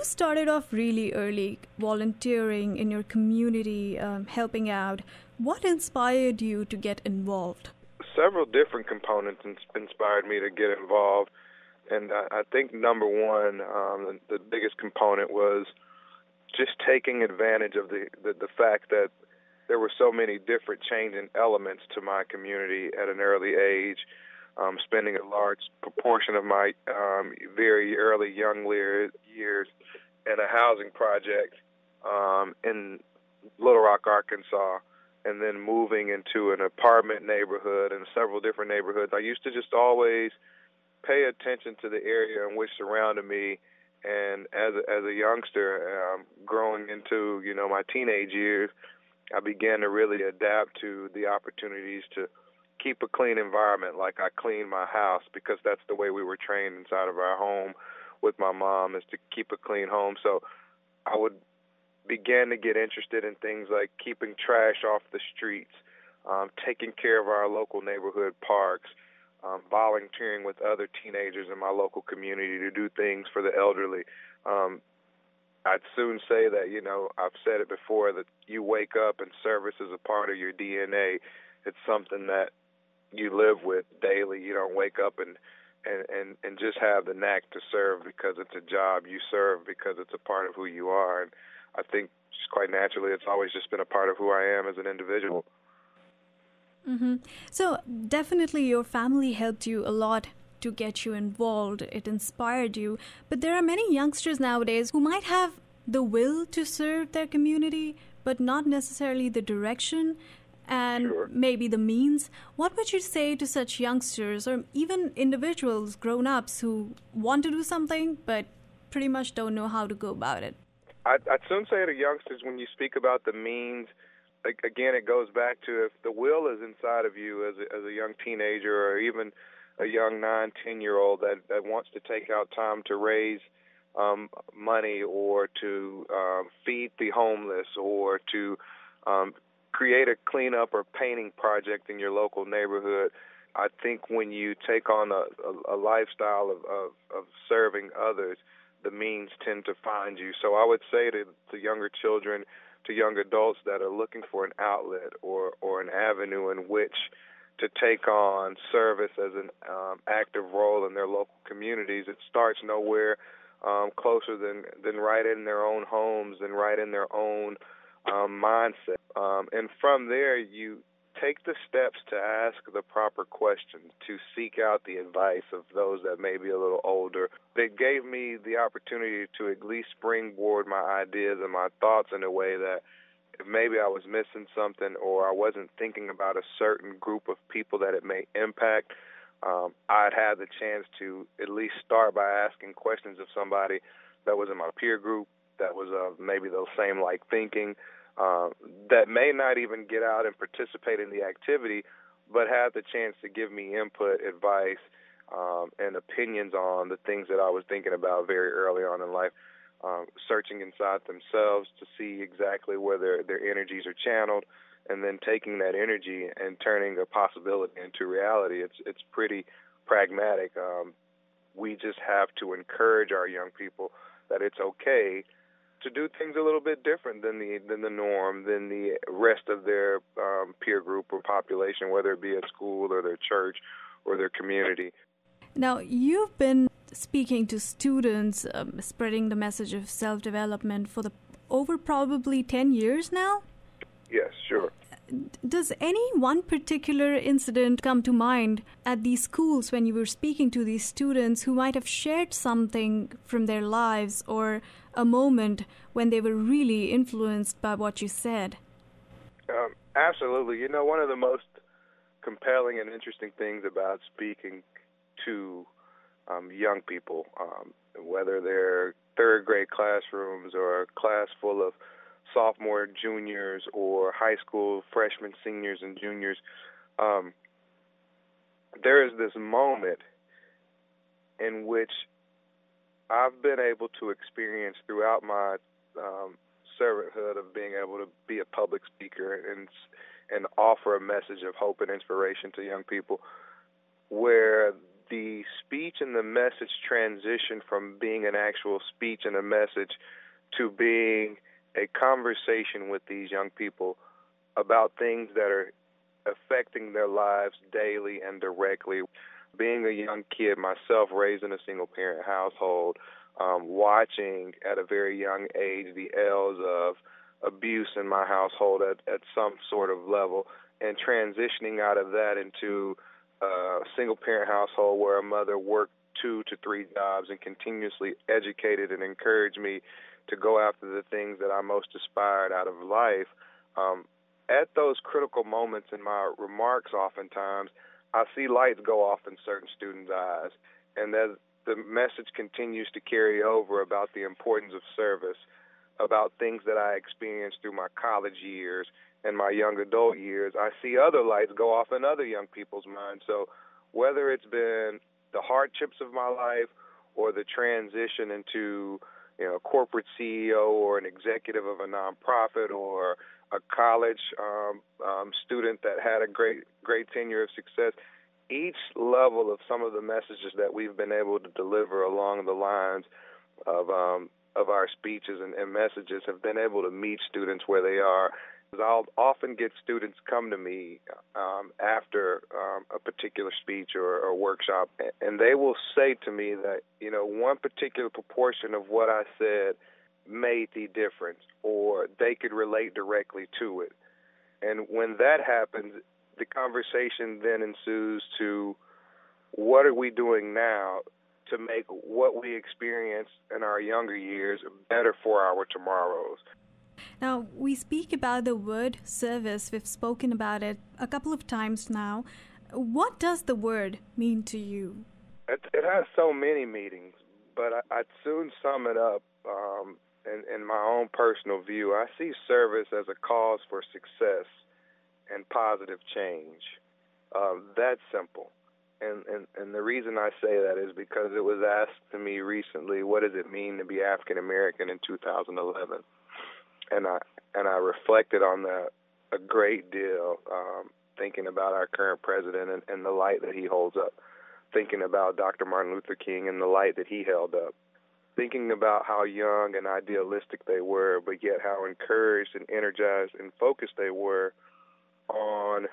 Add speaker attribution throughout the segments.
Speaker 1: started off really early, volunteering in your community, helping out. What inspired you to get involved?
Speaker 2: Several different components inspired me to get involved, and I think number one, the biggest component was just taking advantage of the fact that there were so many different changing elements to my community at an early age. Spending a large proportion of my very early young years at a housing project in Little Rock, Arkansas, and then moving into an apartment neighborhood and several different neighborhoods. I used to just always pay attention to the area in which surrounded me, and as a youngster, growing into my teenage years, I began to really adapt to the opportunities to keep a clean environment, like I clean my house, because that's the way we were trained inside of our home with my mom, is to keep a clean home. So I would begin to get interested in things like keeping trash off the streets, taking care of our local neighborhood parks, volunteering with other teenagers in my local community to do things for the elderly. I'd soon say that, I've said it before, that you wake up and service is a part of your DNA. It's something that you live with daily. You don't wake up and just have the knack to serve because it's a job. You serve because it's a part of who you are. And I think just quite naturally it's always just been a part of who I am as an individual.
Speaker 1: Mm-hmm. So definitely your family helped you a lot to get you involved. It inspired you. But there are many youngsters nowadays who might have the will to serve their community, but not necessarily the direction and maybe the means. What would you say to such youngsters, or even individuals, grown-ups, who want to do something but pretty much don't know how to go about it?
Speaker 2: I'd soon say to youngsters, when you speak about the means, again, it goes back to if the will is inside of you as a young teenager, or even a young 9, 10-year-old that wants to take out time to raise money, or to feed the homeless, or to create a cleanup or painting project in your local neighborhood. I think when you take on a lifestyle of serving others, the means tend to find you. So I would say to younger children, to young adults that are looking for an outlet or an avenue in which to take on service as an active role in their local communities, it starts nowhere closer than right in their own homes and right in their own mindset. And from there, you take the steps to ask the proper questions, to seek out the advice of those that may be a little older. It gave me the opportunity to at least springboard my ideas and my thoughts in a way that if maybe I was missing something, or I wasn't thinking about a certain group of people that it may impact, I'd have the chance to at least start by asking questions of somebody that was in my peer group, that was maybe the same like thinking, that may not even get out and participate in the activity, but have the chance to give me input, advice, and opinions on the things that I was thinking about very early on in life, searching inside themselves to see exactly where their energies are channeled, and then taking that energy and turning a possibility into reality. It's pretty pragmatic. We just have to encourage our young people that it's okay to do things a little bit different than the norm, than the rest of their peer group or population, whether it be at school or their church or their community.
Speaker 1: Now, you've been speaking to students, spreading the message of self-development for over probably 10 years now?
Speaker 2: Yes, sure.
Speaker 1: Does any one particular incident come to mind at these schools when you were speaking to these students who might have shared something from their lives, or a moment when they were really influenced by what you said?
Speaker 2: Absolutely. One of the most compelling and interesting things about speaking to young people, whether they're third grade classrooms or a class full of sophomore, juniors, or high school freshmen, seniors, and juniors, there is this moment in which I've been able to experience throughout my servanthood of being able to be a public speaker and offer a message of hope and inspiration to young people, where the speech and the message transition from being an actual speech and a message to being a conversation with these young people about things that are affecting their lives daily and directly. Being a young kid myself, raised in a single-parent household, watching at a very young age the ills of abuse in my household at some sort of level, and transitioning out of that into a single-parent household where a mother worked 2 to 3 jobs and continuously educated and encouraged me to go after the things that I most aspired out of life. At those critical moments in my remarks, oftentimes, I see lights go off in certain students' eyes, and as the message continues to carry over about the importance of service, about things that I experienced through my college years and my young adult years, I see other lights go off in other young people's minds. So whether it's been the hardships of my life or the transition into, a corporate CEO or an executive of a nonprofit or a college student that had a great tenure of success, each level of some of the messages that we've been able to deliver along the lines of our speeches and messages have been able to meet students where they are. I'll often get students come to me after a particular speech or workshop, and they will say to me that, one particular proportion of what I said made the difference, or they could relate directly to it. And when that happens, the conversation then ensues to what are we doing now to make what we experienced in our younger years better for our tomorrows.
Speaker 1: Now, we speak about the word service. We've spoken about it a couple of times now. What does the word mean to you?
Speaker 2: It has so many meanings, but I'd soon sum it up in my own personal view. I see service as a cause for success and positive change. That's simple. And the reason I say that is because it was asked to me recently, what does it mean to be African American in 2011? And I reflected on that a great deal, thinking about our current president and the light that he holds up, thinking about Dr. Martin Luther King and the light that he held up, thinking about how young and idealistic they were, but yet how encouraged and energized and focused they were on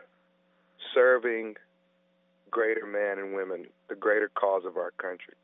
Speaker 2: serving greater men and women, the greater cause of our country.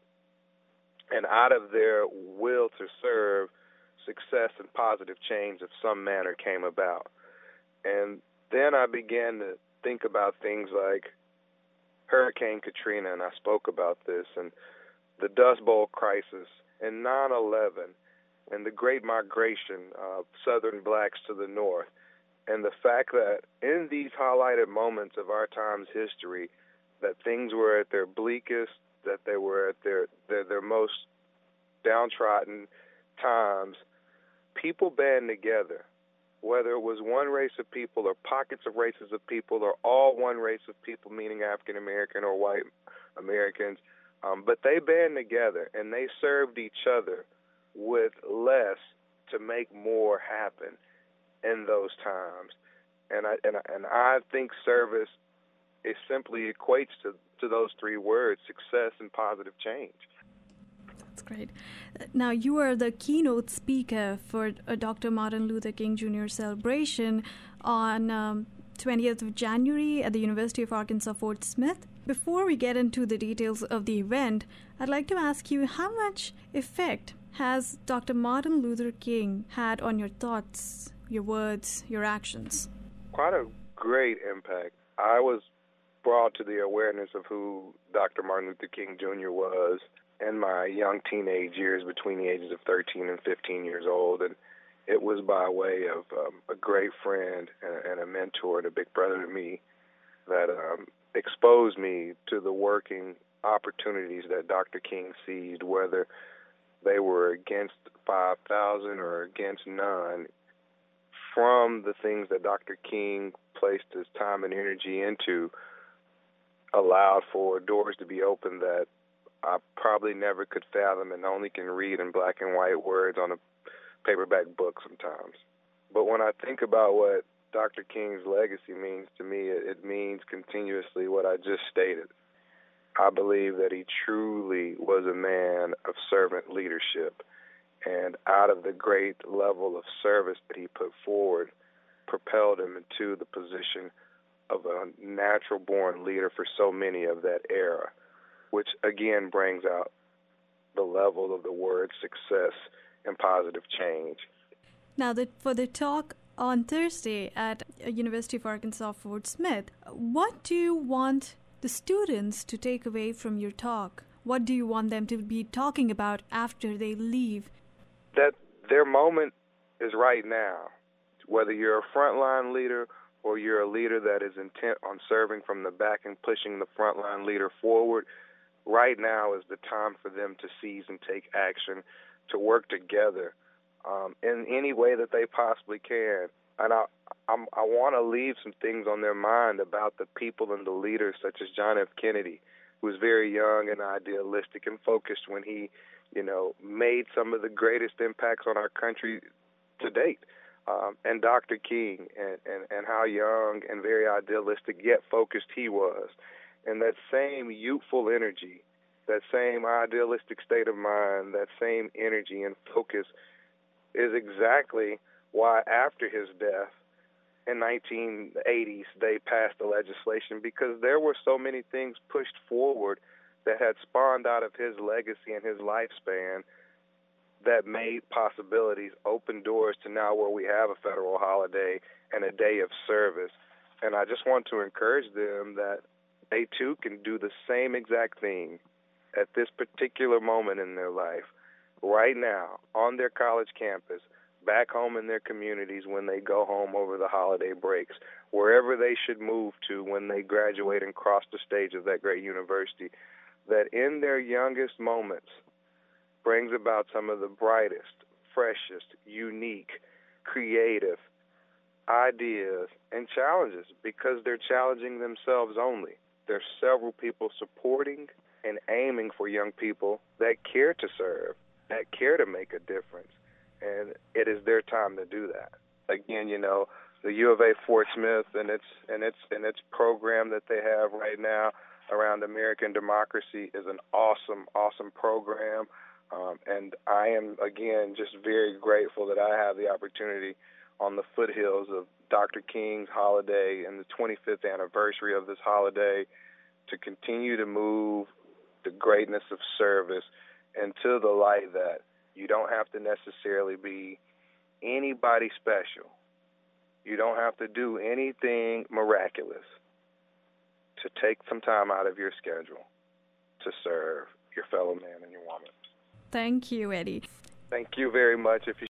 Speaker 2: And out of their will to serve, success and positive change of some manner came about. And then I began to think about things like Hurricane Katrina, and I spoke about this, and the Dust Bowl crisis, and 9/11, and the great migration of Southern blacks to the North, and the fact that in these highlighted moments of our time's history, that things were at their bleakest, that they were at their most downtrodden times, people band together, whether it was one race of people or pockets of races of people or all one race of people, meaning African American or white Americans, but they band together and they served each other with less to make more happen in those times. And I think service it simply equates to those three words: success and positive change.
Speaker 1: That's great. Now, you are the keynote speaker for Dr. Martin Luther King Jr. celebration on 20th of January at the University of Arkansas Fort Smith. Before we get into the details of the event, I'd like to ask you, how much effect has Dr. Martin Luther King had on your thoughts, your words, your actions?
Speaker 2: Quite a great impact. I was brought to the awareness of who Dr. Martin Luther King Jr. was in my young teenage years, between the ages of 13 and 15 years old, and it was by way of a great friend and a mentor and a big brother to me that exposed me to the working opportunities that Dr. King seized, whether they were against 5,000 or against none. From the things that Dr. King placed his time and energy into, allowed for doors to be opened that I probably never could fathom and only can read in black and white words on a paperback book sometimes. But when I think about what Dr. King's legacy means to me, it means continuously what I just stated. I believe that he truly was a man of servant leadership. And out of the great level of service that he put forward, propelled him into the position of a natural-born leader for so many of that era, which again brings out the level of the word success and positive change.
Speaker 1: Now, for the talk on Thursday at University of Arkansas Fort Smith, what do you want the students to take away from your talk? What do you want them to be talking about after they leave?
Speaker 2: That their moment is right now. Whether you're a frontline leader or you're a leader that is intent on serving from the back and pushing the frontline leader forward, right now is the time for them to seize and take action, to work together in any way that they possibly can. And I want to leave some things on their mind about the people and the leaders such as John F. Kennedy, who was very young and idealistic and focused when he, made some of the greatest impacts on our country to date. And Dr. King and how young and very idealistic yet focused he was. And that same youthful energy, that same idealistic state of mind, that same energy and focus is exactly why after his death in 1980s they passed the legislation, because there were so many things pushed forward that had spawned out of his legacy and his lifespan that made possibilities, open doors to now where we have a federal holiday and a day of service. And I just want to encourage them that they too can do the same exact thing at this particular moment in their life, right now, on their college campus, back home in their communities when they go home over the holiday breaks, wherever they should move to when they graduate and cross the stage of that great university, that in their youngest moments brings about some of the brightest, freshest, unique, creative ideas and challenges, because they're challenging themselves only. There's several people supporting and aiming for young people that care to serve, that care to make a difference, and it is their time to do that. Again, the U of A Fort Smith and its program that they have right now around American democracy is an awesome program. And I am, again, just very grateful that I have the opportunity on the foothills of Dr. King's holiday and the 25th anniversary of this holiday to continue to move the greatness of service into the light that you don't have to necessarily be anybody special. You don't have to do anything miraculous to take some time out of your schedule to serve your fellow man and your woman.
Speaker 1: Thank you, Eddie.
Speaker 2: Thank you very much. If you